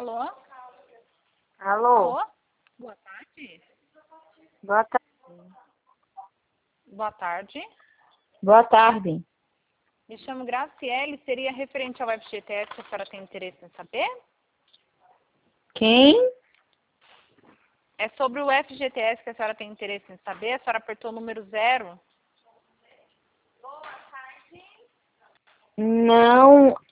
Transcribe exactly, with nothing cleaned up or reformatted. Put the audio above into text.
Alô? Alô? Alô? Boa tarde. Boa tarde. Boa tarde. Boa tarde. Me chamo Graciele. Seria referente ao F G T S que a senhora tem interesse em saber? Quem? É sobre o F G T S que a senhora tem interesse em saber. A senhora apertou o número zero. Não,